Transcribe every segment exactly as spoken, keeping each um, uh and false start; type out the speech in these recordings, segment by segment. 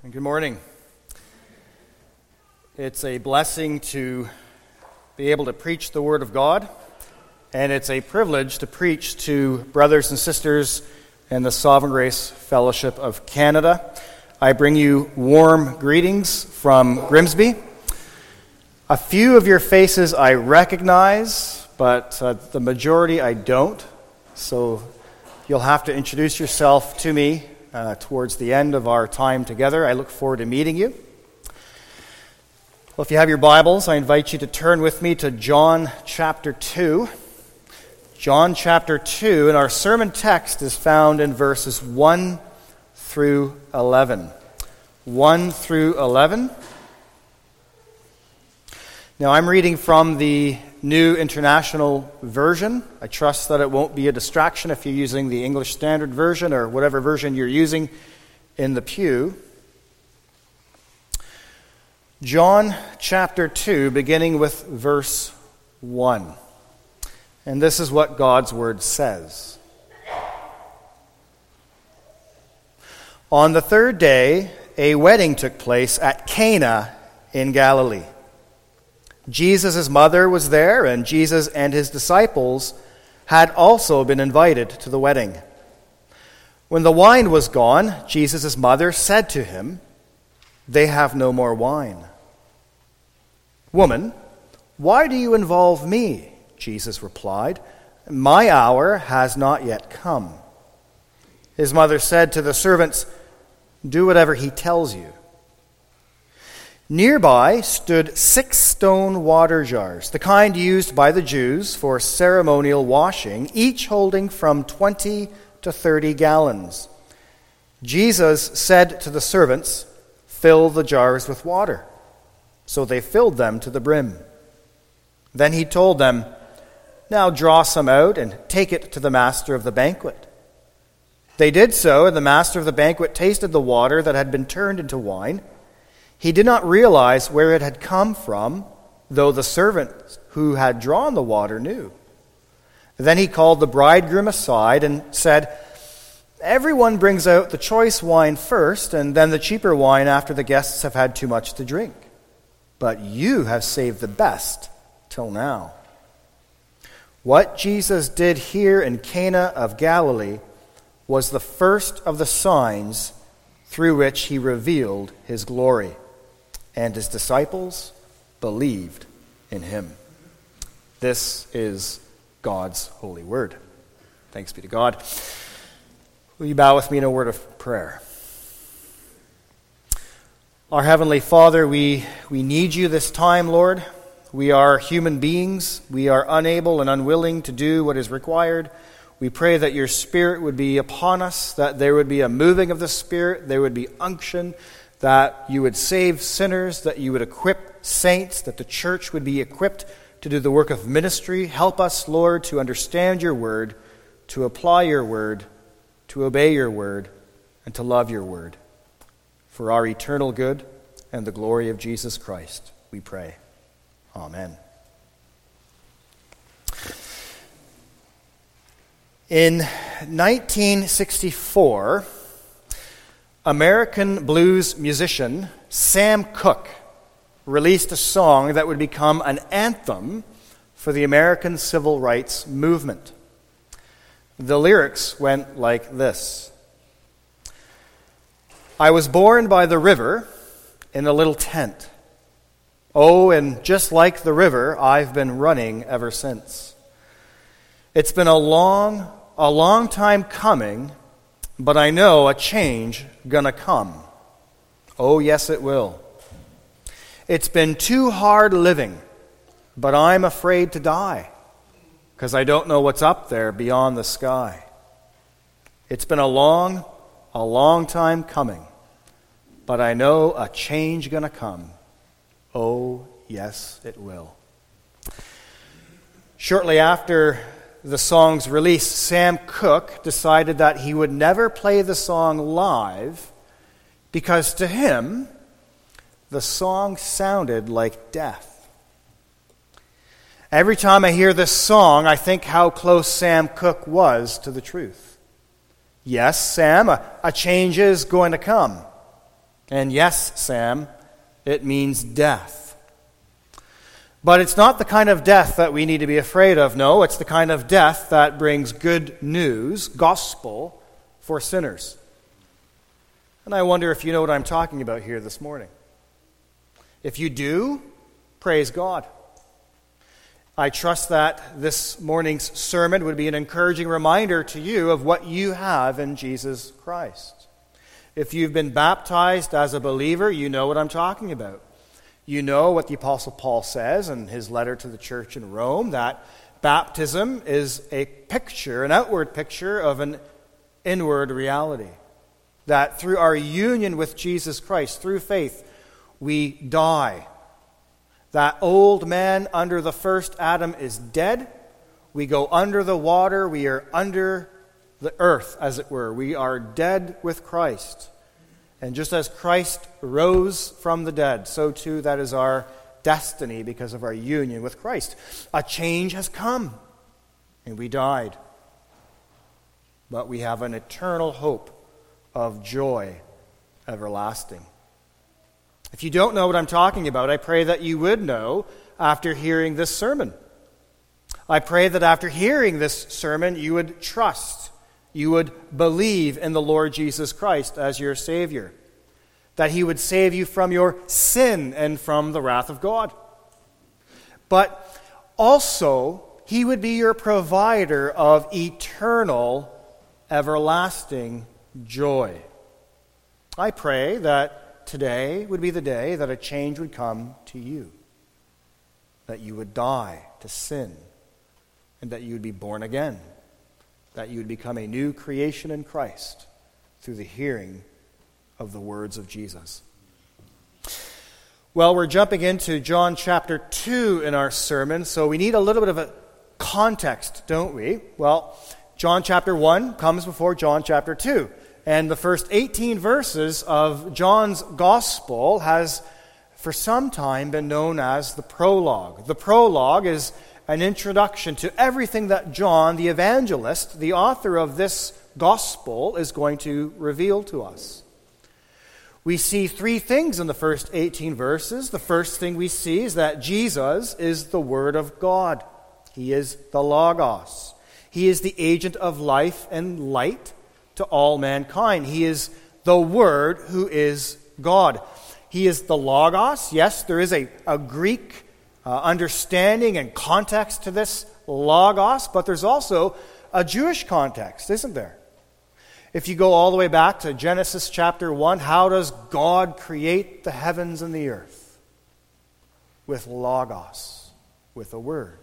Good morning. It's a blessing to be able to preach the Word of God, and it's a privilege to preach to brothers and sisters in the Sovereign Grace Fellowship of Canada. I bring you warm greetings from Grimsby. A few of your faces I recognize, but uh, the majority I don't, so you'll have to introduce yourself to me Uh, towards the end of our time together. I look forward to meeting you. Well, if you have your Bibles, I invite you to turn with me to John chapter two. John chapter two, and our sermon text is found in verses one through eleven. one through eleven. Now, I'm reading from the New International Version. I trust that it won't be a distraction if you're using the English Standard Version or whatever version you're using in the pew. John chapter two, beginning with verse one. And this is what God's Word says. On the third day, a wedding took place at Cana in Galilee. Jesus' mother was there, and Jesus and his disciples had also been invited to the wedding. When the wine was gone, Jesus' mother said to him, "They have no more wine." "Woman, why do you involve me?" Jesus replied. "My hour has not yet come." His mother said to the servants, "Do whatever he tells you." Nearby stood six stone water jars, the kind used by the Jews for ceremonial washing, each holding from twenty to thirty gallons. Jesus said to the servants, "Fill the jars with water." So they filled them to the brim. Then he told them, "Now draw some out and take it to the master of the banquet." They did so, and the master of the banquet tasted the water that had been turned into wine. He did not realize where it had come from, though the servant who had drawn the water knew. Then he called the bridegroom aside and said, "Everyone brings out the choice wine first, and then the cheaper wine after the guests have had too much to drink. But you have saved the best till now." What Jesus did here in Cana of Galilee was the first of the signs through which he revealed his glory. And his disciples believed in him. This is God's holy word. Thanks be to God. Will you bow with me in a word of prayer? Our Heavenly Father, we, we need you this time, Lord. We are human beings. We are unable and unwilling to do what is required. We pray that your Spirit would be upon us, that there would be a moving of the Spirit, there would be unction, that you would save sinners, that you would equip saints, that the church would be equipped to do the work of ministry. Help us, Lord, to understand your word, to apply your word, to obey your word, and to love your word. For our eternal good and the glory of Jesus Christ, we pray. Amen. In nineteen sixty-four, American blues musician Sam Cooke released a song that would become an anthem for the American civil rights movement. The lyrics went like this: "I was born by the river in a little tent. Oh, and just like the river, I've been running ever since. It's been a long, a long time coming, but I know a change gonna come. Oh, yes, it will. It's been too hard living, but I'm afraid to die, 'cause I don't know what's up there beyond the sky. It's been a long, a long time coming, but I know a change gonna come. Oh, yes, it will." Shortly after the song's release, Sam Cooke decided that he would never play the song live because to him, the song sounded like death. Every time I hear this song, I think how close Sam Cooke was to the truth. Yes, Sam, a, a change is going to come. And yes, Sam, it means death. But it's not the kind of death that we need to be afraid of. No, it's the kind of death that brings good news, gospel, for sinners. And I wonder if you know what I'm talking about here this morning. If you do, praise God. I trust that this morning's sermon would be an encouraging reminder to you of what you have in Jesus Christ. If you've been baptized as a believer, you know what I'm talking about. You know what the Apostle Paul says in his letter to the church in Rome, that baptism is a picture, an outward picture of an inward reality. That through our union with Jesus Christ, through faith, we die. That old man under the first Adam is dead. We go under the water. We are under the earth, as it were. We are dead with Christ. And just as Christ rose from the dead, so too that is our destiny because of our union with Christ. A change has come, and we died. But we have an eternal hope of joy everlasting. If you don't know what I'm talking about, I pray that you would know after hearing this sermon. I pray that after hearing this sermon, you would trust, you would believe in the Lord Jesus Christ as your Savior, that He would save you from your sin and from the wrath of God. But also, He would be your provider of eternal, everlasting joy. I pray that today would be the day that a change would come to you, that you would die to sin, and that you would be born again, that you would become a new creation in Christ through the hearing of the words of Jesus. Well, we're jumping into John chapter two in our sermon, so we need a little bit of a context, don't we? Well, John chapter one comes before John chapter two. And the first eighteen verses of John's gospel has for some time been known as the prologue. The prologue is an introduction to everything that John, the evangelist, the author of this gospel, is going to reveal to us. We see three things in the first eighteen verses. The first thing we see is that Jesus is the Word of God. He is the Logos. He is the agent of life and light to all mankind. He is the Word who is God. He is the Logos. Yes, there is a, a Greek uh, understanding and context to this Logos, but there's also a Jewish context, isn't there? If you go all the way back to Genesis chapter one, how does God create the heavens and the earth? With Logos, with a Word.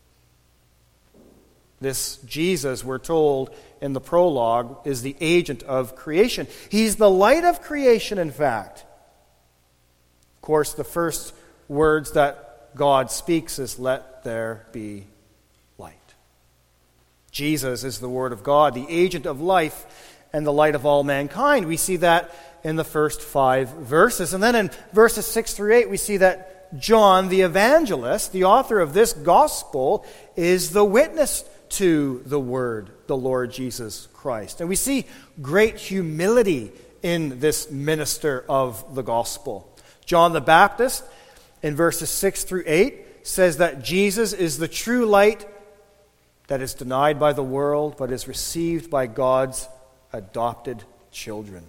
This Jesus, we're told in the prologue, is the agent of creation. He's the light of creation, in fact. Of course, the first words that God speaks is, "Let there be light." Jesus is the Word of God, the agent of life and the light of all mankind. We see that in the first five verses. And then in verses six through eight, we see that John, the evangelist, the author of this gospel, is the witness to the Word, the Lord Jesus Christ. And we see great humility in this minister of the gospel. John the Baptist, in verses six through eight, says that Jesus is the true light that is denied by the world, but is received by God's adopted children.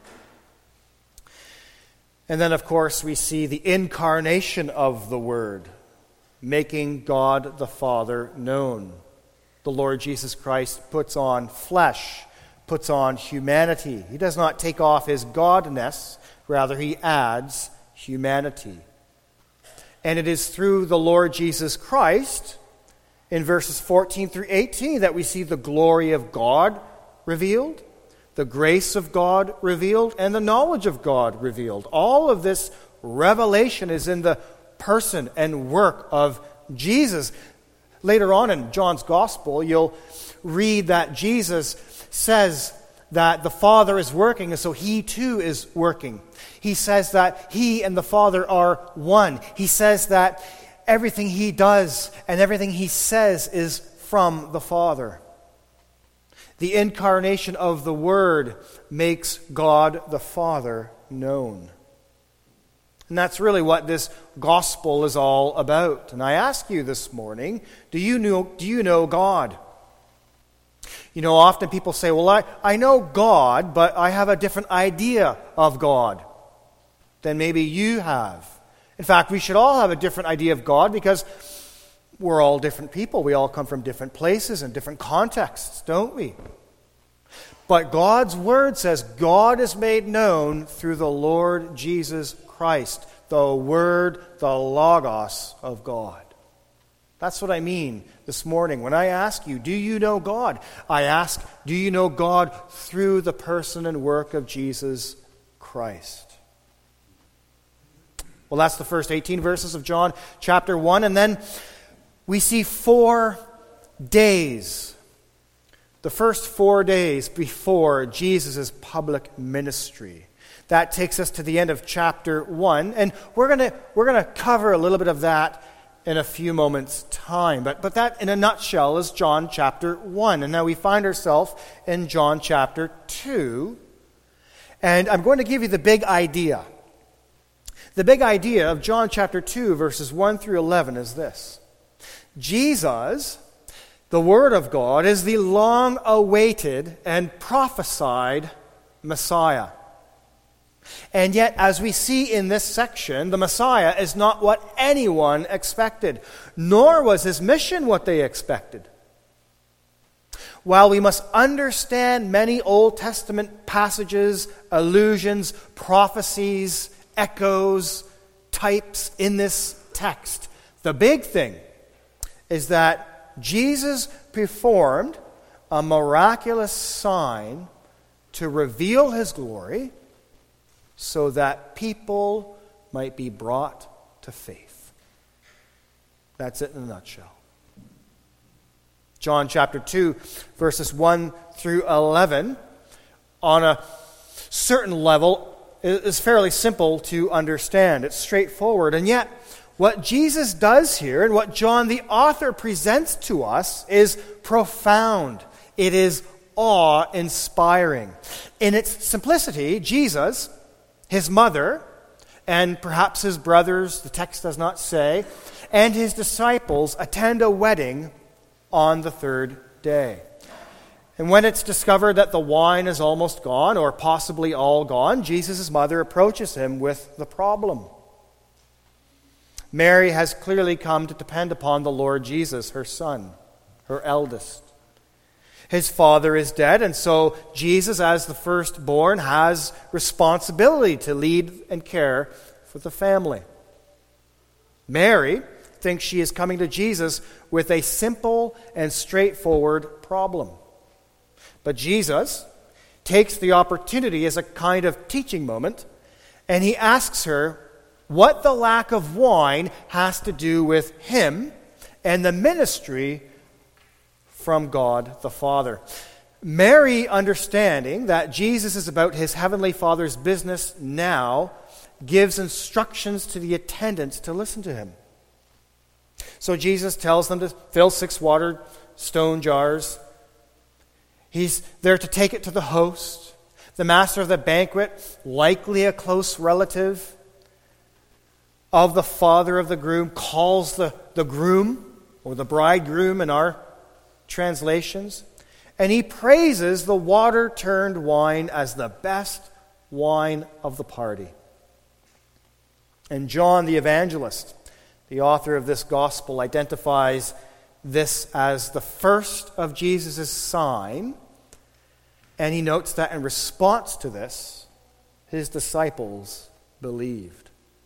And then, of course, we see the incarnation of the Word, making God the Father known. The Lord Jesus Christ puts on flesh, puts on humanity. He does not take off his godness, rather he adds humanity. And it is through the Lord Jesus Christ, in verses fourteen through eighteen, that we see the glory of God revealed, the grace of God revealed, and the knowledge of God revealed. All of this revelation is in the person and work of Jesus. Later on in John's Gospel, you'll read that Jesus says that the Father is working, and so He too is working. He says that He and the Father are one. He says that everything He does and everything He says is from the Father. The incarnation of the Word makes God the Father known. And that's really what this gospel is all about. And I ask you this morning, do you know, do you know God? You know, often people say, well, I, I know God, but I have a different idea of God than maybe you have. In fact, we should all have a different idea of God because we're all different people. We all come from different places and different contexts, don't we? But God's word says God is made known through the Lord Jesus Christ, the Word, the Logos of God. That's what I mean this morning. When I ask you, do you know God? I ask, do you know God through the person and work of Jesus Christ? Well, that's the first eighteen verses of John chapter one. And then we see four days. The first four days before Jesus' public ministry. That takes us to the end of chapter one. And we're going to we're going to cover a little bit of that in a few moments' time. But, but that, in a nutshell, is John chapter one. And now we find ourselves in John chapter two. And I'm going to give you the big idea. The big idea of John chapter two, verses one through eleven is this. Jesus, the Word of God, is the long-awaited and prophesied Messiah. And yet, as we see in this section, the Messiah is not what anyone expected, nor was his mission what they expected. While we must understand many Old Testament passages, allusions, prophecies, echoes, types in this text, the big thing is that Jesus performed a miraculous sign to reveal his glory so that people might be brought to faith. That's it in a nutshell. John chapter two, verses one through eleven, on a certain level, is fairly simple to understand. It's straightforward. And yet, what Jesus does here, and what John the author presents to us, is profound. It is awe-inspiring. In its simplicity, Jesus, his mother, and perhaps his brothers, the text does not say, and his disciples attend a wedding on the third day. And when it's discovered that the wine is almost gone, or possibly all gone, Jesus' mother approaches him with the problem. Mary has clearly come to depend upon the Lord Jesus, her son, her eldest. His father is dead, and so Jesus, as the firstborn, has responsibility to lead and care for the family. Mary thinks she is coming to Jesus with a simple and straightforward problem. But Jesus takes the opportunity as a kind of teaching moment, and he asks her what the lack of wine has to do with him and the ministry from God the Father. Mary, understanding that Jesus is about his heavenly Father's business now, gives instructions to the attendants to listen to him. So Jesus tells them to fill six water stone jars. He's there to take it to the host. The master of the banquet, likely a close relative of the father of the groom, calls the, the groom, or the bridegroom in our translations, and he praises the water-turned wine as the best wine of the party. And John the evangelist, the author of this gospel, identifies this as the first of Jesus' sign, and he notes that in response to this, his disciples believed.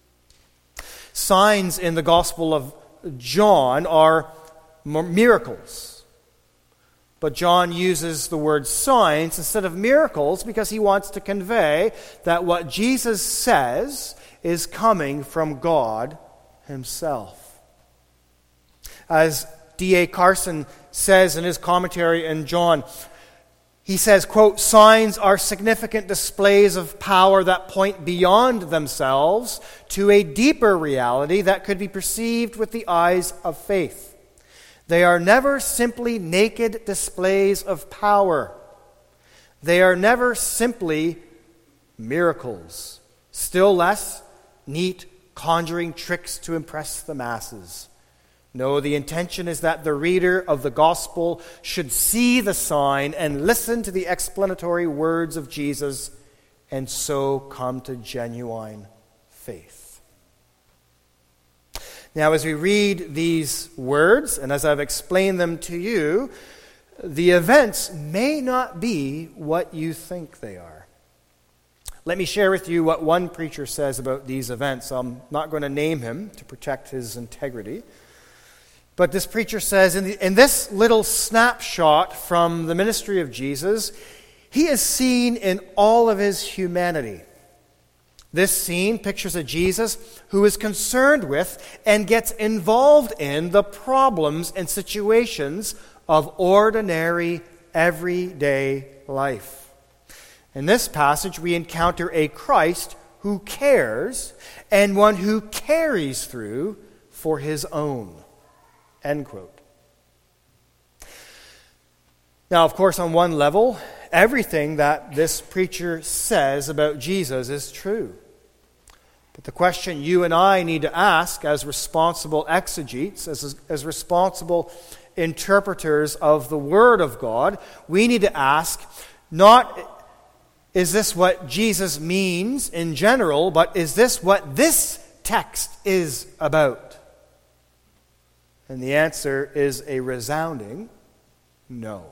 Signs in the Gospel of John are miracles. But John uses the word signs instead of miracles because he wants to convey that what Jesus says is coming from God himself. As D A Carson says in his commentary in John, he says, quote, "Signs are significant displays of power that point beyond themselves to a deeper reality that could be perceived with the eyes of faith. They are never simply naked displays of power. They are never simply miracles. Still less neat conjuring tricks to impress the masses. No, the intention is that the reader of the gospel should see the sign and listen to the explanatory words of Jesus and so come to genuine faith. Now, as we read these words, and as I've explained them to you, the events may not be what you think they are. Let me share with you what one preacher says about these events. I'm not going to name him to protect his integrity. But this preacher says, in, the, in this little snapshot from the ministry of Jesus, he is seen in all of his humanity. This scene pictures a Jesus who is concerned with and gets involved in the problems and situations of ordinary, everyday life. In this passage, we encounter a Christ who cares and one who carries through for his own. End quote. Now, of course, on one level, everything that this preacher says about Jesus is true. But the question you and I need to ask as responsible exegetes, as, as responsible interpreters of the Word of God, we need to ask, not is this what Jesus means in general, but is this what this text is about? And the answer is a resounding no.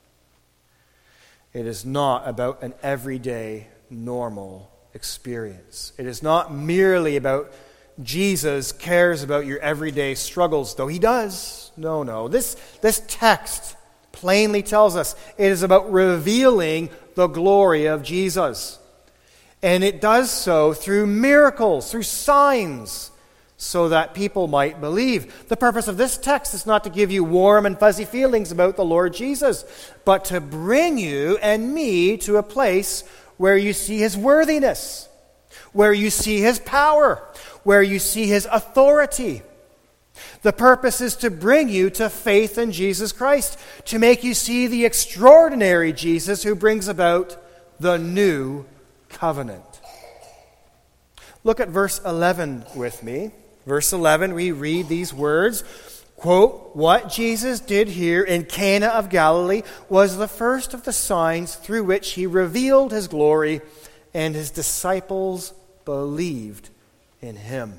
It is not about an everyday, normal experience. It is not merely about Jesus cares about your everyday struggles, though he does. No, no. This, this text plainly tells us it is about revealing the glory of Jesus. And it does so through miracles, through signs, so that people might believe. The purpose of this text is not to give you warm and fuzzy feelings about the Lord Jesus, but to bring you and me to a place where you see his worthiness, where you see his power, where you see his authority. The purpose is to bring you to faith in Jesus Christ, to make you see the extraordinary Jesus who brings about the new covenant. Look at verse eleven with me. Verse eleven, we read these words, quote, "What Jesus did here in Cana of Galilee was the first of the signs through which he revealed his glory, and his disciples believed in him."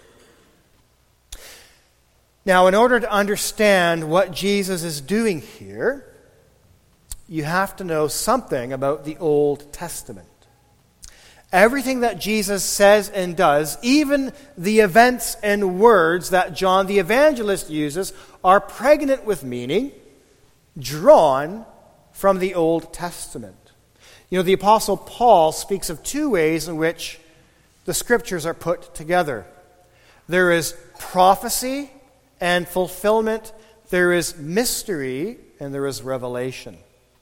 Now, in order to understand what Jesus is doing here, you have to know something about the Old Testament. Everything that Jesus says and does, even the events and words that John the Evangelist uses, are pregnant with meaning, drawn from the Old Testament. You know, the Apostle Paul speaks of two ways in which the Scriptures are put together. There is prophecy and fulfillment. There is mystery and there is revelation.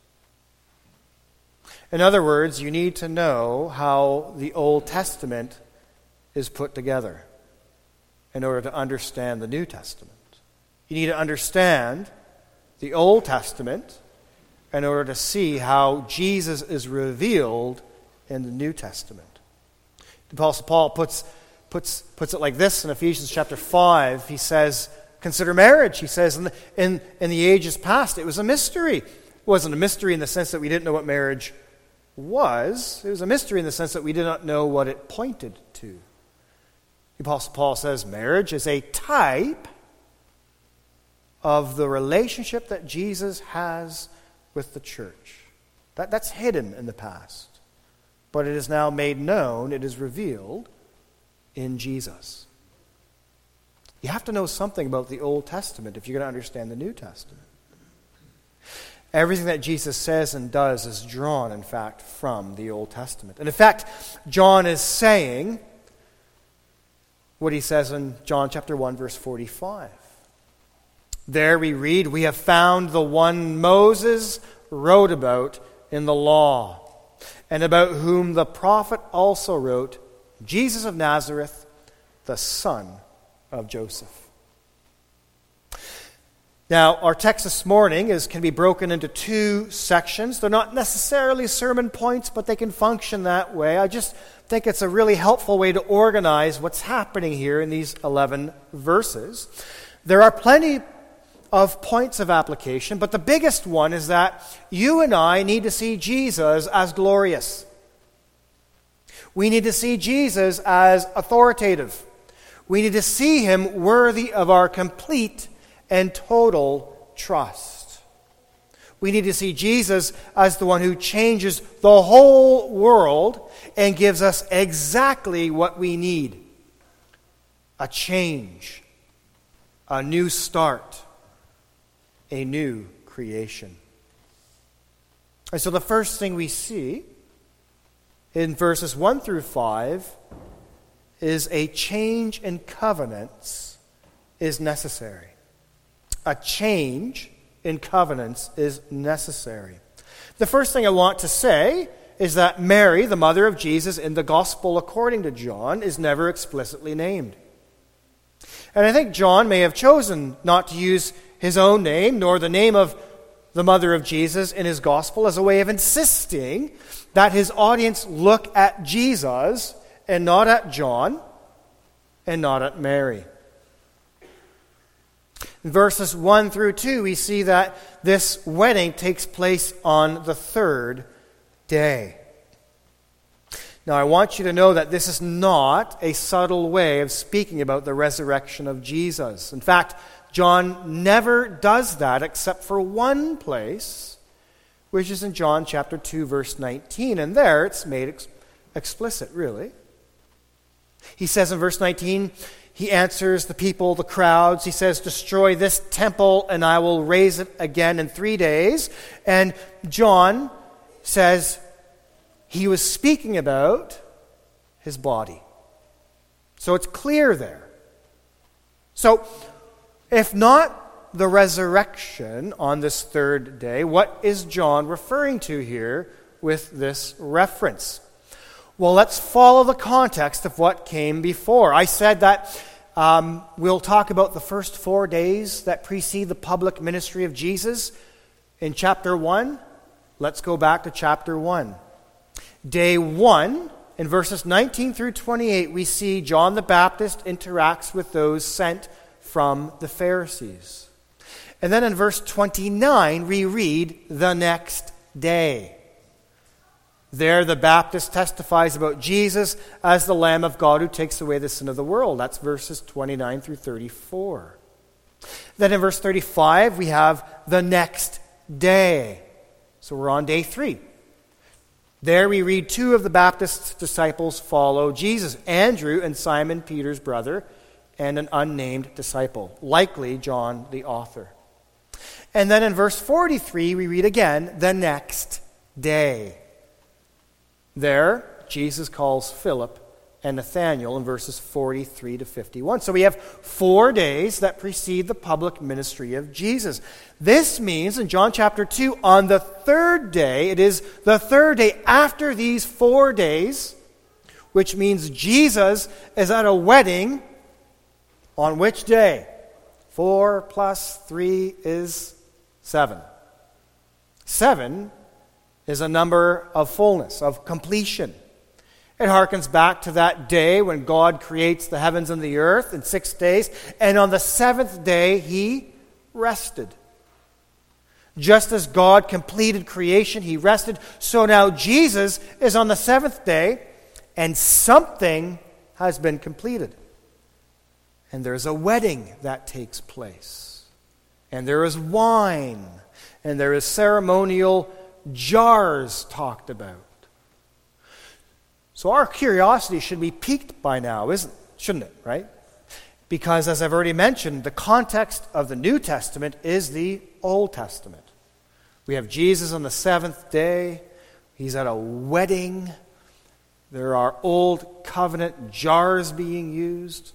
In other words, you need to know how the Old Testament is put together in order to understand the New Testament. You need to understand the Old Testament in order to see how Jesus is revealed in the New Testament. The Apostle Paul puts, puts, puts it like this in Ephesians chapter five. He says, consider marriage. He says, in the, in, in the ages past, it was a mystery. It wasn't a mystery in the sense that we didn't know what marriage was. It was a mystery in the sense that we did not know what it pointed to. The Apostle Paul says marriage is a type of the relationship that Jesus has with the church. That, that's hidden in the past. But it is now made known, it is revealed in Jesus. You have to know something about the Old Testament if you're going to understand the New Testament. Everything that Jesus says and does is drawn, in fact, from the Old Testament. And in fact, John is saying what he says in John chapter one, verse forty-five. There we read, "We have found the one Moses wrote about in the law, and about whom the prophet also wrote, Jesus of Nazareth, the son of Joseph." Now, our text this morning is can be broken into two sections. They're not necessarily sermon points, but they can function that way. I just I think it's a really helpful way to organize what's happening here in these eleven verses. There are plenty of points of application, but the biggest one is that you and I need to see Jesus as glorious. We need to see Jesus as authoritative. We need to see him worthy of our complete and total trust. We need to see Jesus as the one who changes the whole world and gives us exactly what we need. A change, a new start, a new creation. And so the first thing we see in verses one through five is a change in covenants is necessary. A change in covenants is necessary. The first thing I want to say is that Mary, the mother of Jesus in the Gospel according to John, is never explicitly named. And I think John may have chosen not to use his own name, nor the name of the mother of Jesus in his Gospel, as a way of insisting that his audience look at Jesus and not at John and not at Mary. In verses one through two, we see that this wedding takes place on the third day. Now, I want you to know that this is not a subtle way of speaking about the resurrection of Jesus. In fact, John never does that except for one place, which is in John chapter two, verse nineteen. And there it's made ex- explicit, really. He says in verse nineteen, he answers the people, the crowds. He says, destroy this temple and I will raise it again in three days. And John says he was speaking about his body. So it's clear there. So, if not the resurrection on this third day, what is John referring to here with this reference? Well, let's follow the context of what came before. I said that um, we'll talk about the first four days that precede the public ministry of Jesus in chapter one. Let's go back to chapter one. Day one, in verses nineteen through twenty-eight, we see John the Baptist interacts with those sent from the Pharisees. And then in verse twenty-nine, we read the next day. There, the Baptist testifies about Jesus as the Lamb of God who takes away the sin of the world. That's verses twenty-nine through thirty-four. Then in verse thirty-five, we have the next day. So we're on day three. There we read two of the Baptist's disciples follow Jesus, Andrew and Simon Peter's brother, and an unnamed disciple, likely John the author. And then in verse forty-three, we read again, the next day. There, Jesus calls Philip and Nathanael in verses forty-three to fifty-one. So we have four days that precede the public ministry of Jesus. This means in John chapter two, on the third day, it is the third day after these four days, which means Jesus is at a wedding on which day? Four plus three is seven. Seven is a number of fullness, of completion. It harkens back to that day when God creates the heavens and the earth in six days, and on the seventh day he rested. Just as God completed creation, he rested, so now Jesus is on the seventh day, and something has been completed. And there's a wedding that takes place. And there is wine. And there is ceremonial jars talked about. So our curiosity should be piqued by now, isn't, shouldn't it, right? Because as I've already mentioned, the context of the New Testament is the Old Testament. We have Jesus on the seventh day. He's at a wedding. There are old covenant jars being used.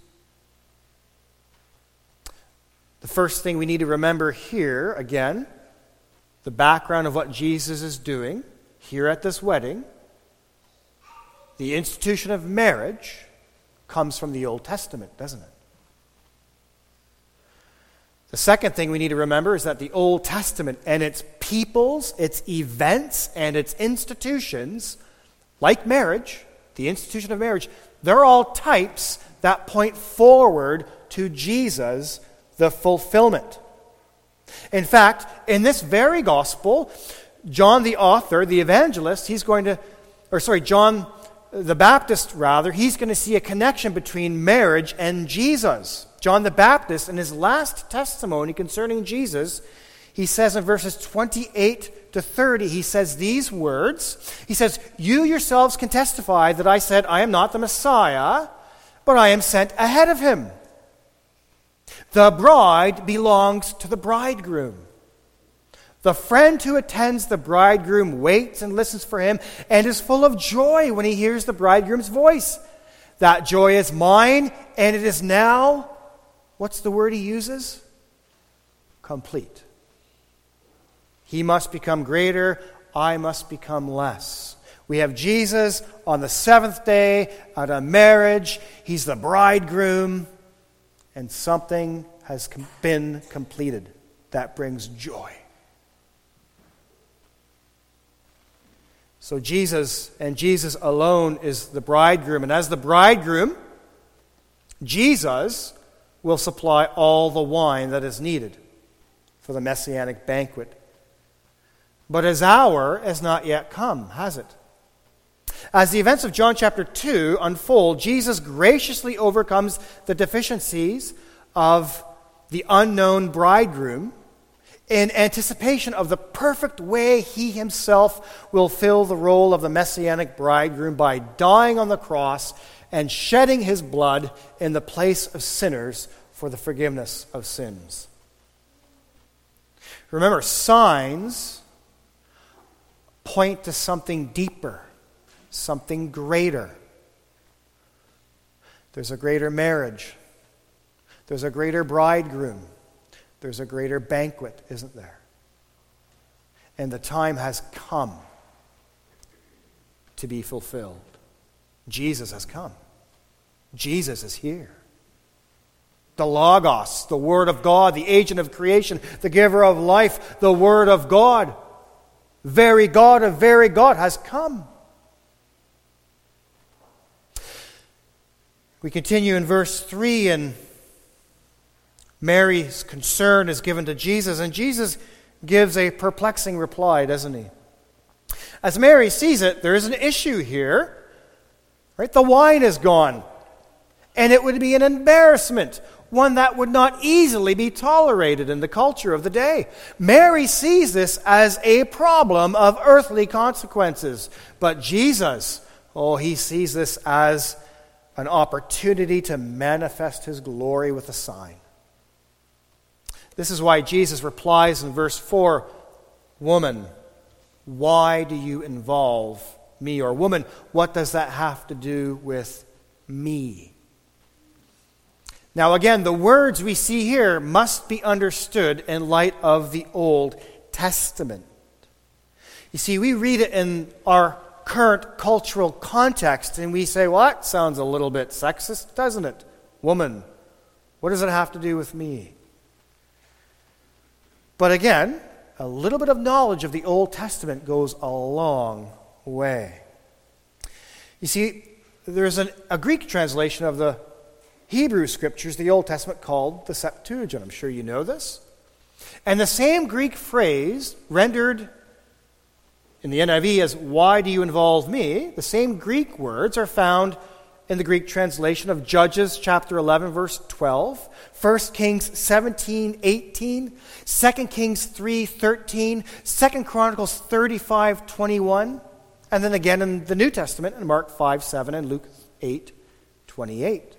The first thing we need to remember here, again, the background of what Jesus is doing here at this wedding, the institution of marriage comes from the Old Testament, doesn't it? The second thing we need to remember is that the Old Testament and its peoples, its events, and its institutions, like marriage, the institution of marriage, they're all types that point forward to Jesus, the fulfillment. In fact, in this very gospel, John the author, the evangelist, he's going to, or sorry, John the Baptist rather, he's going to see a connection between marriage and Jesus. John the Baptist, in his last testimony concerning Jesus, he says in verses twenty-eight to thirty, he says these words. He says, "You yourselves can testify that I said, I am not the Messiah, but I am sent ahead of him. The bride belongs to the bridegroom. The friend who attends the bridegroom waits and listens for him and is full of joy when he hears the bridegroom's voice. That joy is mine, and it is now," what's the word he uses? Complete. He must become greater, I must become less. We have Jesus on the seventh day at a marriage. He's the bridegroom, and something has been completed that brings joy. So Jesus and Jesus alone is the bridegroom. And as the bridegroom, Jesus will supply all the wine that is needed for the messianic banquet. But his hour has not yet come, has it? As the events of John chapter two unfold, Jesus graciously overcomes the deficiencies of the unknown bridegroom in anticipation of the perfect way he himself will fill the role of the messianic bridegroom by dying on the cross and shedding his blood in the place of sinners for the forgiveness of sins. Remember, signs point to something deeper, something greater. There's a greater marriage. There's a greater bridegroom. There's a greater banquet, isn't there? And the time has come to be fulfilled. Jesus has come. Jesus is here. The Logos, the Word of God, the agent of creation, the giver of life, the Word of God, very God of very God, has come. We continue in verse three, and Mary's concern is given to Jesus, and Jesus gives a perplexing reply, doesn't he? As Mary sees it, there is an issue here. Right? The wine is gone, and it would be an embarrassment, one that would not easily be tolerated in the culture of the day. Mary sees this as a problem of earthly consequences, but Jesus, oh, he sees this as an opportunity to manifest his glory with a sign. This is why Jesus replies in verse four, "Woman, why do you involve me?" Or, "Woman, what does that have to do with me?" Now again, the words we see here must be understood in light of the Old Testament. You see, we read it in our current cultural context and we say, well, that sounds a little bit sexist, doesn't it? Woman, what does it have to do with me? But again, a little bit of knowledge of the Old Testament goes a long way. You see, there's an, a Greek translation of the Hebrew Scriptures, the Old Testament, called the Septuagint. I'm sure you know this. And the same Greek phrase, rendered in the N I V as, "Why do you involve me?" the same Greek words are found in the Greek translation of Judges chapter eleven, verse twelve, First Kings seventeen, eighteen, Second Kings three, thirteen, Second Chronicles thirty-five, twenty-one, and then again in the New Testament in Mark five, seven, and Luke eight, twenty-eight.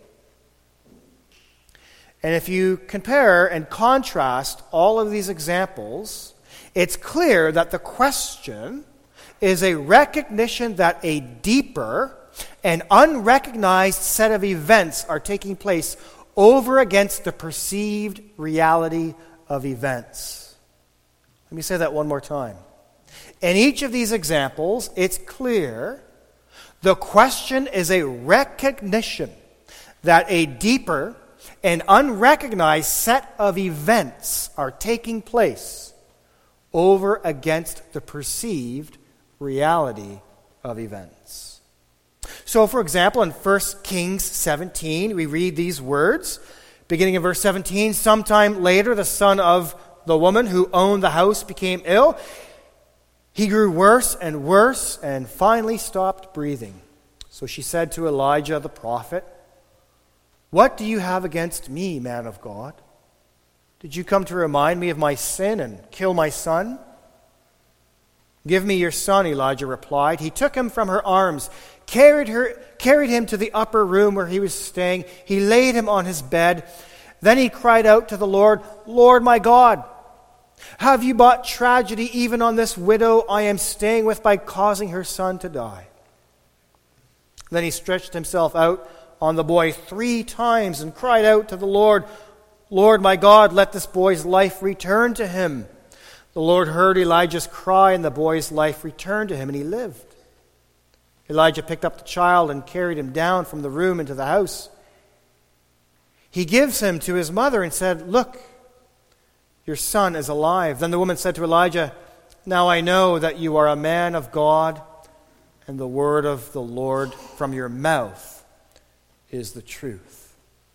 And if you compare and contrast all of these examples, it's clear that the question is a recognition that a deeper and unrecognized set of events are taking place over against the perceived reality of events. Let me say that one more time. In each of these examples, it's clear the question is a recognition that a deeper and unrecognized set of events are taking place over against the perceived reality of events. So, for example, in First Kings seventeen, we read these words, beginning in verse seventeen, sometime later, the son of the woman who owned the house became ill. He grew worse and worse and finally stopped breathing. So she said to Elijah the prophet, "What do you have against me, man of God? Did you come to remind me of my sin and kill my son?" "Give me your son," Elijah replied. He took him from her arms, carried her, carried him to the upper room where he was staying. He laid him on his bed. Then he cried out to the Lord, "Lord my God, have you brought tragedy even on this widow I am staying with by causing her son to die?" Then he stretched himself out on the boy three times and cried out to the Lord, "Lord my God, let this boy's life return to him." The Lord heard Elijah's cry, and the boy's life returned to him, and he lived. Elijah picked up the child and carried him down from the room into the house. He gives him to his mother and said, "Look, your son is alive." Then the woman said to Elijah, "Now I know that you are a man of God, and the word of the Lord from your mouth is the truth."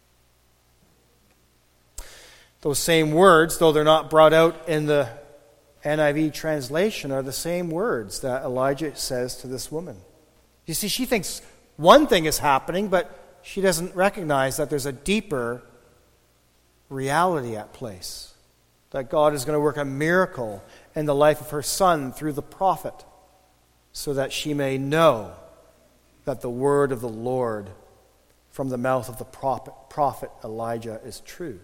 Those same words, though they're not brought out in the N I V translation, are the same words that Elijah says to this woman. You see, she thinks one thing is happening, but she doesn't recognize that there's a deeper reality at place. That God is going to work a miracle in the life of her son through the prophet, so that she may know that the word of the Lord from the mouth of the prophet, prophet Elijah is true.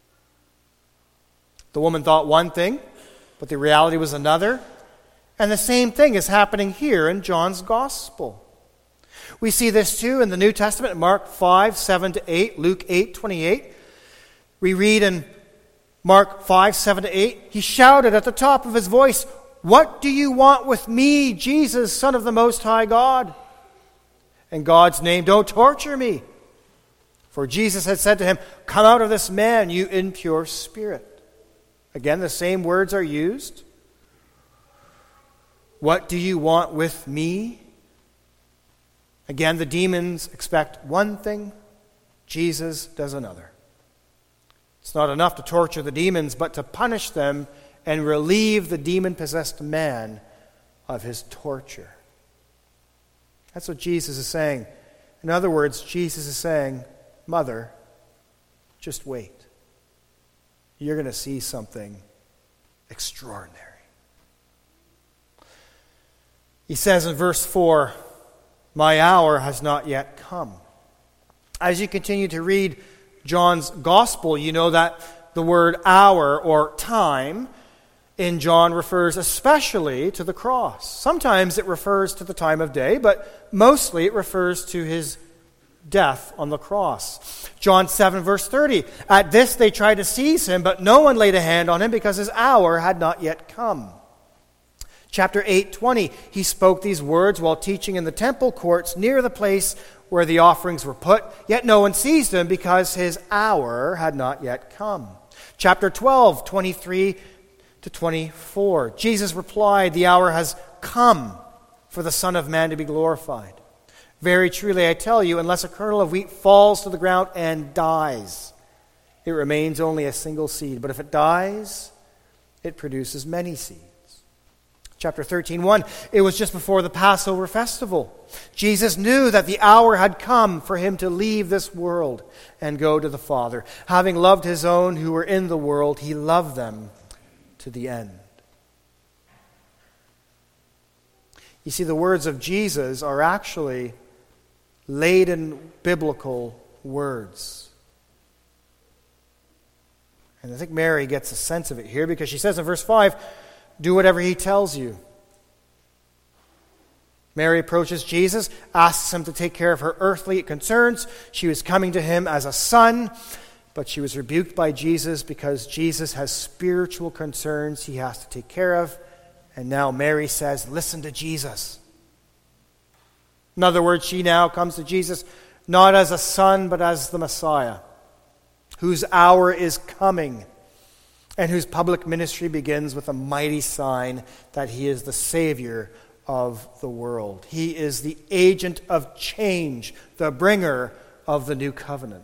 The woman thought one thing, but the reality was another. And the same thing is happening here in John's Gospel. We see this too in the New Testament, Mark five, seven to eight, Luke eight, twenty-eight. We read in Mark five, seven to eight, he shouted at the top of his voice, "What do you want with me, Jesus, Son of the Most High God? In God's name, don't torture me." For Jesus had said to him, "Come out of this man, you impure spirit." Again, the same words are used. "What do you want with me?" Again, the demons expect one thing, Jesus does another. It's not enough to torture the demons, but to punish them and relieve the demon-possessed man of his torture. That's what Jesus is saying. In other words, Jesus is saying, "Mother, just wait. You're going to see something extraordinary." He says in verse four, "My hour has not yet come." As you continue to read John's Gospel, you know that the word hour or time in John refers especially to the cross. Sometimes it refers to the time of day, but mostly it refers to his death on the cross. John seven, verse thirty, "At this they tried to seize him, but no one laid a hand on him because his hour had not yet come." Chapter eight, twenty, he spoke these words while teaching in the temple courts near the place where the offerings were put, yet no one seized him because his hour had not yet come. Chapter twelve, twenty-three to twenty-four, Jesus replied, "The hour has come for the Son of Man to be glorified. Very truly I tell you, unless a kernel of wheat falls to the ground and dies, it remains only a single seed. But if it dies, it produces many seeds." Chapter thirteen, one, it was just before the Passover festival. Jesus knew that the hour had come for him to leave this world and go to the Father. Having loved his own who were in the world, he loved them to the end. You see, the words of Jesus are actually laden biblical words. And I think Mary gets a sense of it here because she says in verse five, "Do whatever he tells you." Mary approaches Jesus, asks him to take care of her earthly concerns. She was coming to him as a son, but she was rebuked by Jesus because Jesus has spiritual concerns he has to take care of. And now Mary says, "Listen to Jesus." In other words, she now comes to Jesus not as a son, but as the Messiah, whose hour is coming, and whose public ministry begins with a mighty sign that he is the Savior of the world. He is the agent of change, the bringer of the new covenant.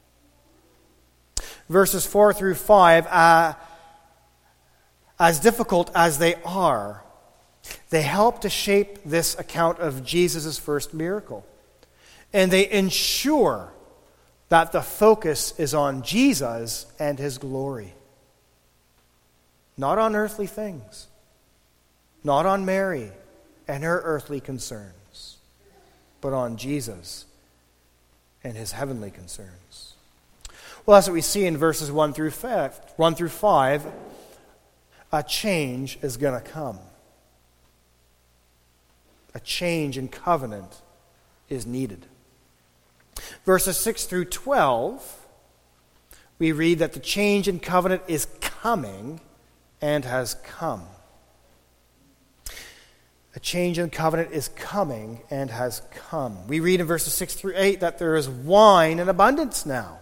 Verses four through five, uh, as difficult as they are, they help to shape this account of Jesus' first miracle. And they ensure that the focus is on Jesus and his glory. Not on earthly things. Not on Mary and her earthly concerns, but on Jesus and his heavenly concerns. Well, that's what we see in verses one through five. one through five. A change is going to come. A change in covenant is needed. Verses six through twelve, we read that the change in covenant is coming and has come. A change in covenant is coming and has come. We read in verses six through eight that there is wine in abundance now.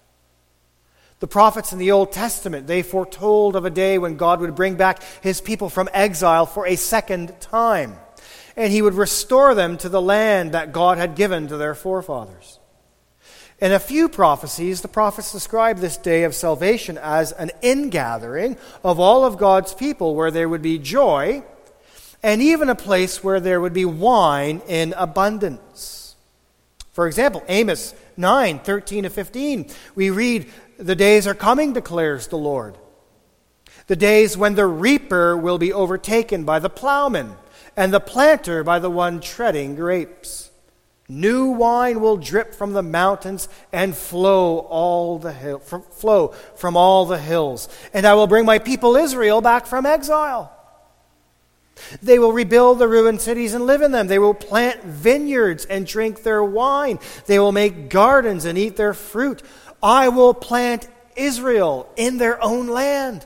The prophets in the Old Testament, they foretold of a day when God would bring back his people from exile for a second time, and he would restore them to the land that God had given to their forefathers. In a few prophecies, the prophets describe this day of salvation as an ingathering of all of God's people where there would be joy, and even a place where there would be wine in abundance. For example, Amos nine, thirteen to fifteen, we read, "The days are coming, declares the Lord. The days when the reaper will be overtaken by the plowman, and the planter by the one treading grapes. New wine will drip from the mountains and flow all the hill, from, flow from all the hills. And I will bring my people Israel back from exile. They will rebuild the ruined cities and live in them. They will plant vineyards and drink their wine. They will make gardens and eat their fruit. I will plant Israel in their own land,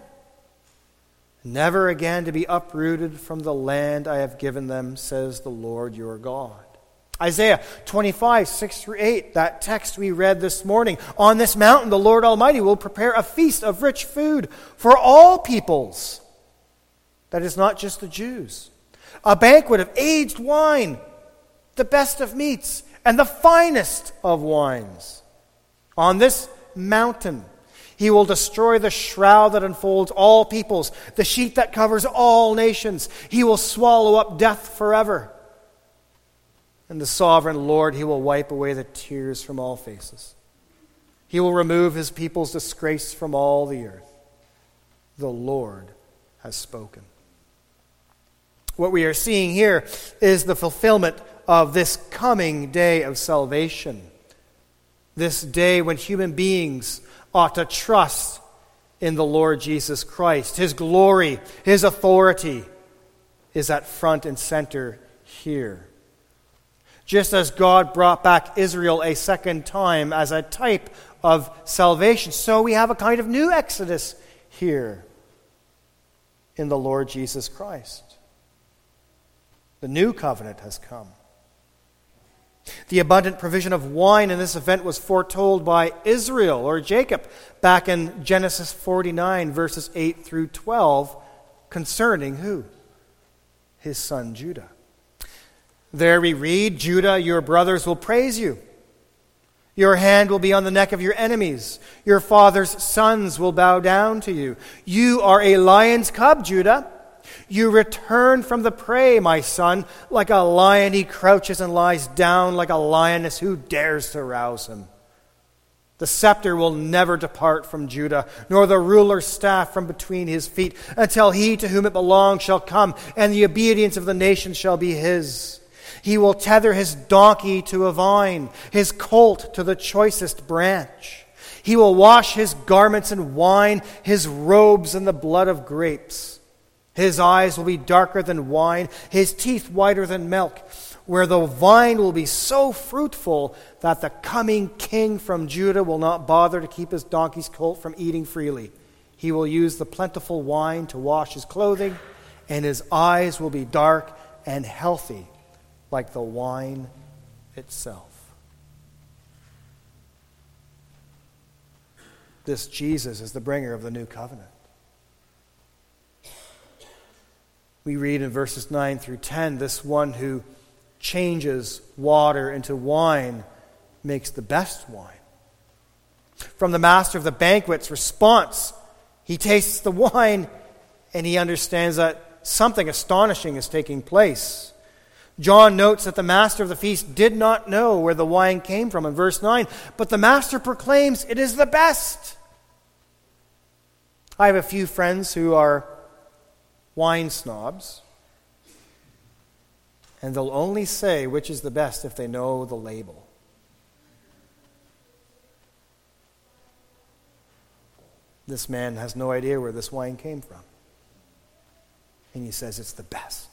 never again to be uprooted from the land I have given them, says the Lord your God." Isaiah twenty-five, six through eight, that text we read this morning. "On this mountain the Lord Almighty will prepare a feast of rich food for all peoples." That is not just the Jews. "A banquet of aged wine, the best of meats, and the finest of wines. On this mountain he will destroy the shroud that enfolds all peoples, the sheet that covers all nations. He will swallow up death forever. And the sovereign Lord, he will wipe away the tears from all faces. He will remove his people's disgrace from all the earth. The Lord has spoken." What we are seeing here is the fulfillment of this coming day of salvation. This day when human beings ought to trust in the Lord Jesus Christ. His glory, his authority is at front and center here. Just as God brought back Israel a second time as a type of salvation, so we have a kind of new Exodus here in the Lord Jesus Christ. The new covenant has come. The abundant provision of wine in this event was foretold by Israel or Jacob back in Genesis forty-nine, verses eight through twelve, concerning who? His son Judah. There we read, "Judah, your brothers will praise you. Your hand will be on the neck of your enemies. Your father's sons will bow down to you. You are a lion's cub, Judah. You return from the prey, my son. Like a lion he crouches and lies down, like a lioness who dares to rouse him. The scepter will never depart from Judah, nor the ruler's staff from between his feet, until he to whom it belongs shall come, and the obedience of the nations shall be his. He will tether his donkey to a vine, his colt to the choicest branch. He will wash his garments in wine, his robes in the blood of grapes. His eyes will be darker than wine, his teeth whiter than milk, where the vine will be so fruitful that the coming king from Judah will not bother to keep his donkey's colt from eating freely. He will use the plentiful wine to wash his clothing, and his eyes will be dark and healthy, like the wine itself." This Jesus is the bringer of the new covenant. We read in verses nine through ten, this one who changes water into wine makes the best wine. From the master of the banquet's response, he tastes the wine and he understands that something astonishing is taking place. John notes that the master of the feast did not know where the wine came from in verse nine, but the master proclaims it is the best. I have a few friends who are wine snobs, and they'll only say which is the best if they know the label. This man has no idea where this wine came from, and he says it's the best.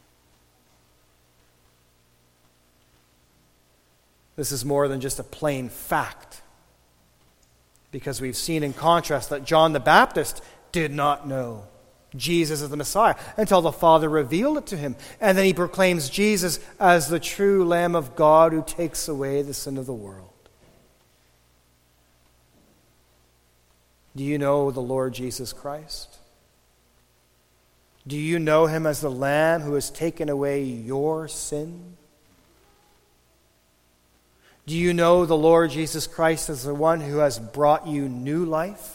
This is more than just a plain fact, because we've seen in contrast that John the Baptist did not know Jesus is the Messiah until the Father revealed it to him. And then he proclaims Jesus as the true Lamb of God who takes away the sin of the world. Do you know the Lord Jesus Christ? Do you know him as the Lamb who has taken away your sin? Do you know the Lord Jesus Christ as the one who has brought you new life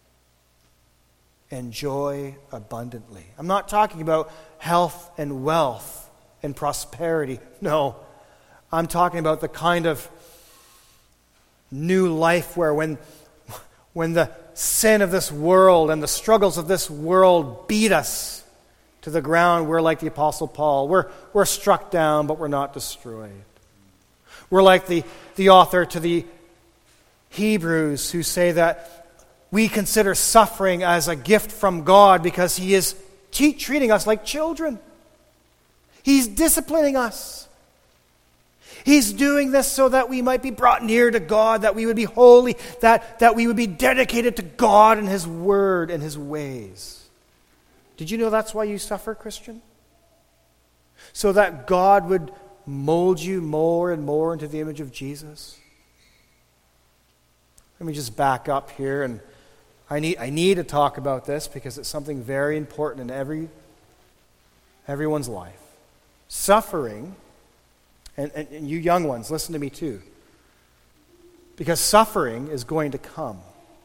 and joy abundantly? I'm not talking about health and wealth and prosperity. No, I'm talking about the kind of new life where when, when the sin of this world and the struggles of this world beat us to the ground, we're like the Apostle Paul. We're, we're struck down, but we're not destroyed. We're like the, the author to the Hebrews who say that we consider suffering as a gift from God because he is te- treating us like children. He's disciplining us. He's doing this so that we might be brought near to God, that we would be holy, that, that we would be dedicated to God and his word and his ways. Did you know that's why you suffer, Christian? So that God would mold you more and more into the image of Jesus? Let me just back up here, and I need I need to talk about this because it's something very important in every everyone's life. Suffering, and, and, and you young ones, listen to me too. Because suffering is going to come.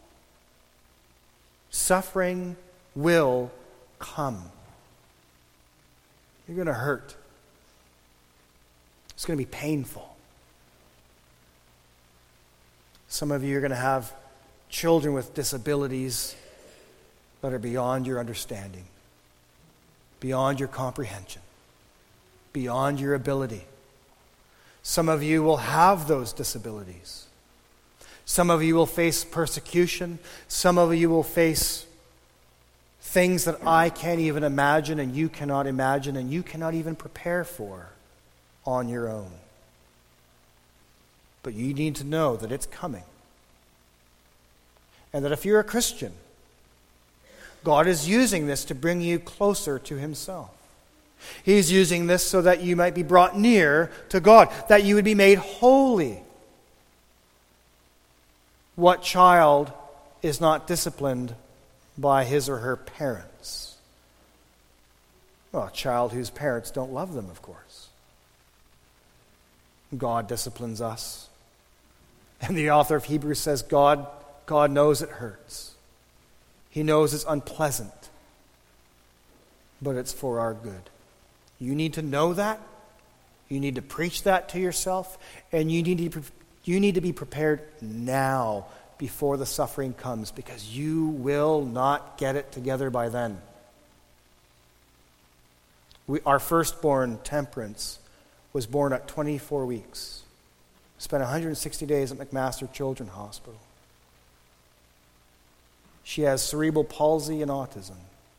Suffering will come. You're going to hurt. It's going to be painful. Some of you are going to have children with disabilities that are beyond your understanding, beyond your comprehension, beyond your ability. Some of you will have those disabilities. Some of you will face persecution. Some of you will face things that I can't even imagine and you cannot imagine and you cannot even prepare for on your own. But you need to know that it's coming. And that if you're a Christian, God is using this to bring you closer to himself. He's using this so that you might be brought near to God, that you would be made holy. What child is not disciplined by his or her parents? Well, a child whose parents don't love them, of course. God disciplines us. And the author of Hebrews says God, God knows it hurts. He knows it's unpleasant. But it's for our good. You need to know that. You need to preach that to yourself. And you need to, you need to be prepared now before the suffering comes, because you will not get it together by then. We, our firstborn, Temperance, was born at twenty-four weeks. Spent one hundred sixty days at McMaster Children's Hospital. She has cerebral palsy and autism.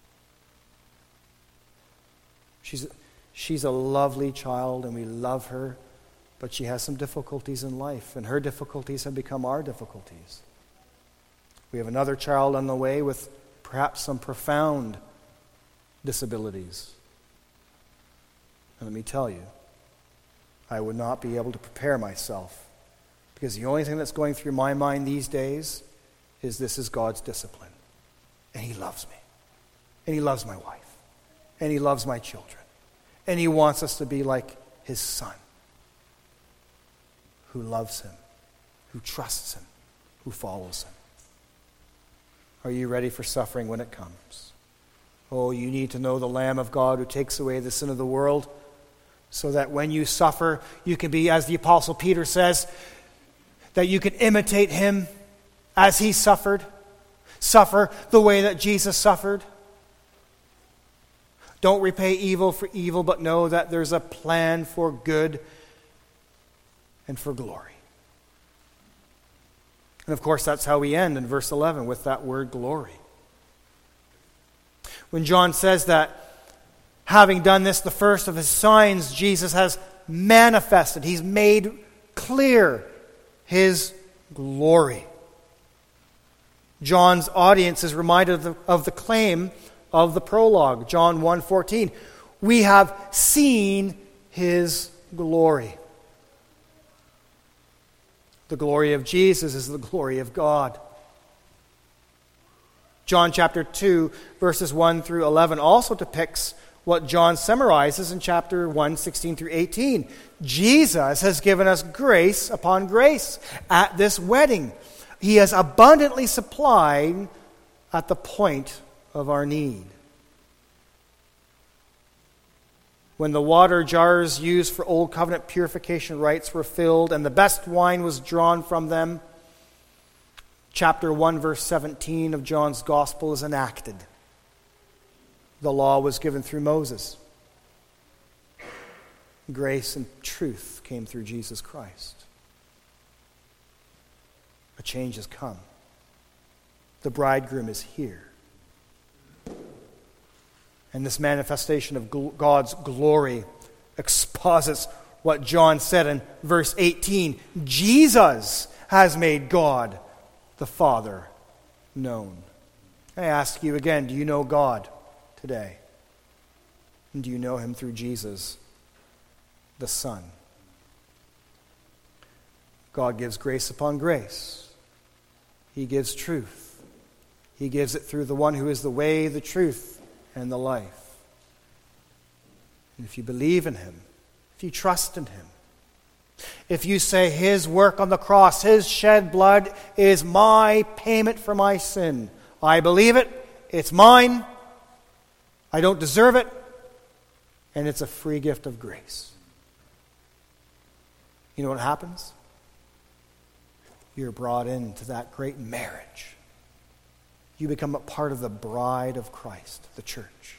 She's, she's a lovely child and we love her, but she has some difficulties in life, and her difficulties have become our difficulties. We have another child on the way with perhaps some profound disabilities. And let me tell you, I would not be able to prepare myself, because the only thing that's going through my mind these days is this is God's discipline. And he loves me. And he loves my wife. and he loves my children. And he wants us to be like his son, who loves him, who trusts him, who follows him. Are you ready for suffering when it comes? Oh, you need to know the Lamb of God who takes away the sin of the world, so that when you suffer, you can be, as the Apostle Peter says, that you can imitate him as he suffered. Suffer the way that Jesus suffered. Don't repay evil for evil, but know that there's a plan for good and for glory. And of course, that's how we end in verse eleven with that word glory. When John says that, having done this, the first of his signs, Jesus has manifested. He's made clear his glory. John's audience is reminded of the, of the claim of the prologue, John one fourteen. We have seen his glory. The glory of Jesus is the glory of God. John chapter two, verses one through eleven also depicts what John summarizes in chapter one, sixteen through eighteen. Jesus has given us grace upon grace at this wedding. He has abundantly supplied at the point of our need. When the water jars used for Old Covenant purification rites were filled and the best wine was drawn from them, chapter one, verse seventeen of John's Gospel is enacted. The law was given through Moses. Grace and truth came through Jesus Christ. A change has come. The bridegroom is here. And this manifestation of gl- God's glory exposits what John said in verse eighteen. Jesus has made God the Father known. I ask you again, do you know God today? And do you know him through Jesus, the Son? God gives grace upon grace. He gives truth. He gives it through the one who is the way, the truth, and the life. And if you believe in him, if you trust in him, if you say his work on the cross, his shed blood is my payment for my sin, I believe it, it's mine, I don't deserve it, and it's a free gift of grace. You know what happens? You're brought into that great marriage. You become a part of the bride of Christ, the church.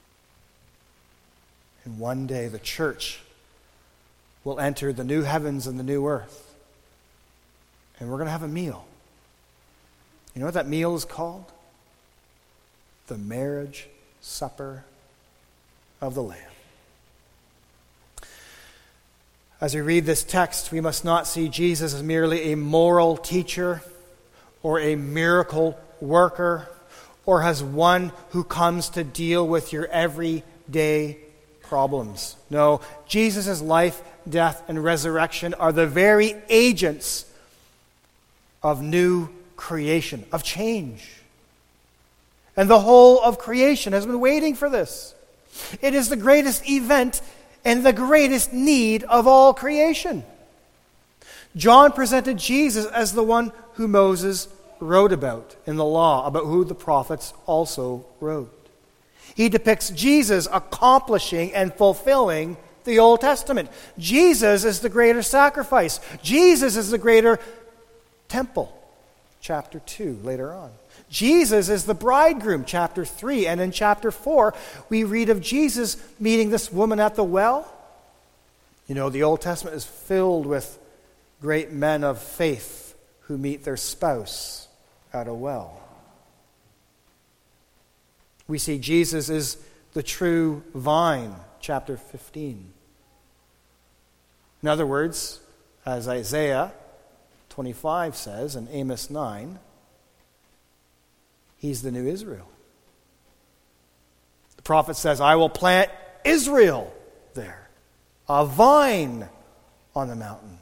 And one day the church will enter the new heavens and the new earth. And we're going to have a meal. You know what that meal is called? The marriage supper of the Lamb. As we read this text, we must not see Jesus as merely a moral teacher or a miracle worker or as one who comes to deal with your everyday problems. No, Jesus' life, death, and resurrection are the very agents of new creation, of change. And the whole of creation has been waiting for this. It is the greatest event and the greatest need of all creation. John presented Jesus as the one who Moses wrote about in the law, about who the prophets also wrote. He depicts Jesus accomplishing and fulfilling the Old Testament. Jesus is the greater sacrifice. Jesus is the greater temple. Chapter two, later on. Jesus is the bridegroom, chapter three. And in chapter four, we read of Jesus meeting this woman at the well. You know, the Old Testament is filled with great men of faith who meet their spouse at a well. We see Jesus is the true vine, chapter fifteen. In other words, as Isaiah twenty-five says and Amos nine, he's the new Israel. The prophet says, I will plant Israel there, a vine on the mountain.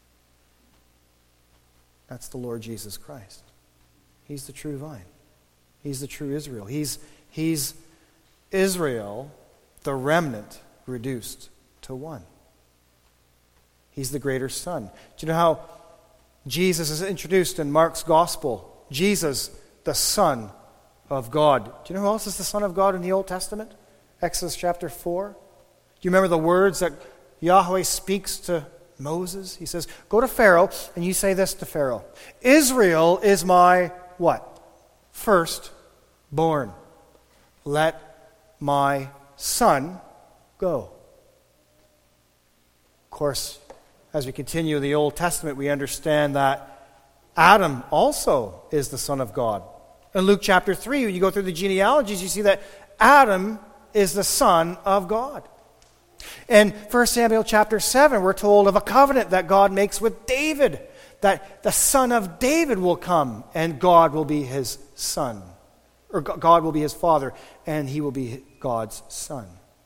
That's the Lord Jesus Christ. He's the true vine. He's the true Israel. He's, he's Israel the remnant reduced to one. He's the greater Son. Do you know how Jesus is introduced in Mark's Gospel? Jesus, the Son of God. Do you know who else is the Son of God in the Old Testament? Exodus chapter four. Do you remember the words that Yahweh speaks to Moses? He says, go to Pharaoh and you say this to Pharaoh. Israel is my what? Firstborn. Let my son go. Of course, as we continue in the Old Testament, we understand that Adam also is the Son of God. In Luke chapter three, when you go through the genealogies, you see that Adam is the Son of God. In First Samuel chapter seven, we're told of a covenant that God makes with David, that the son of David will come and God will be his son, or God will be his father and he will be God's son.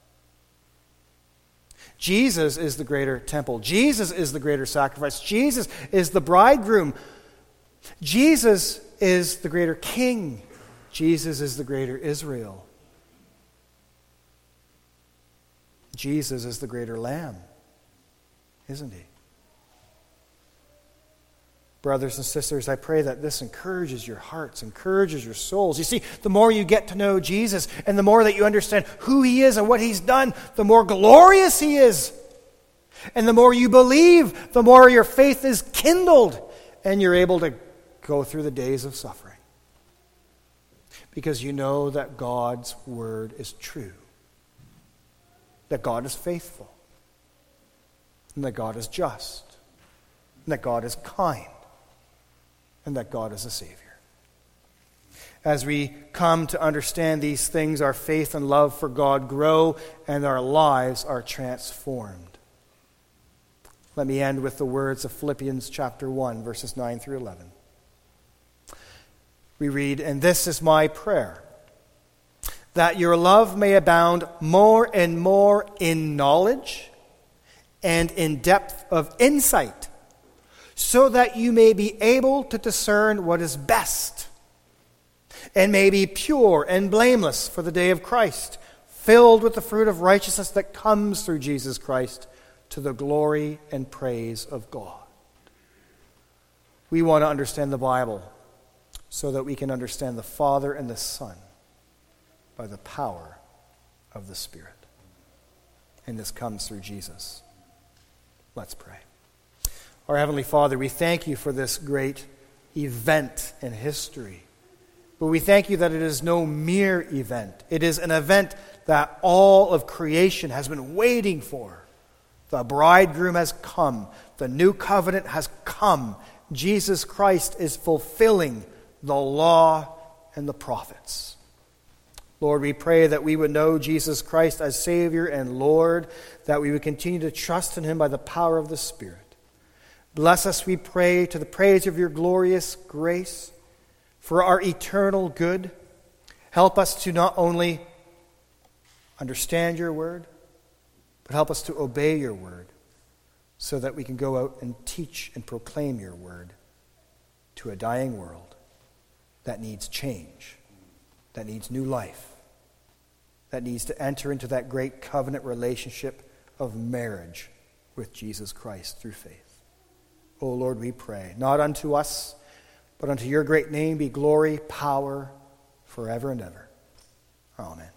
Jesus is the greater temple. Jesus is the greater sacrifice. Jesus is the bridegroom. Jesus is the greater king. Jesus is the greater Israel. Jesus is the greater lamb, isn't he? Brothers and sisters, I pray that this encourages your hearts, encourages your souls. You see, the more you get to know Jesus and the more that you understand who he is and what he's done, the more glorious he is. And the more you believe, the more your faith is kindled and you're able to go through the days of suffering. Because you know that God's word is true. That God is faithful, and that God is just, and that God is kind, and that God is a Savior. As we come to understand these things, our faith and love for God grow, and our lives are transformed. Let me end with the words of Philippians chapter one, verses nine through eleven. We read, "And this is my prayer, that your love may abound more and more in knowledge and in depth of insight, so that you may be able to discern what is best, and may be pure and blameless for the day of Christ, filled with the fruit of righteousness that comes through Jesus Christ, to the glory and praise of God." We want to understand the Bible so that we can understand the Father and the Son by the power of the Spirit. And this comes through Jesus. Let's pray. Our Heavenly Father, we thank you for this great event in history. But we thank you that it is no mere event. It is an event that all of creation has been waiting for. The bridegroom has come. The new covenant has come. Jesus Christ is fulfilling the law and the prophets. Lord, we pray that we would know Jesus Christ as Savior and Lord, that we would continue to trust in him by the power of the Spirit. Bless us, we pray, to the praise of your glorious grace for our eternal good. Help us to not only understand your word, but help us to obey your word so that we can go out and teach and proclaim your word to a dying world that needs change, that needs new life, that needs to enter into that great covenant relationship of marriage with Jesus Christ through faith. O Lord, we pray, not unto us, but unto your great name be glory, power, forever and ever. Amen.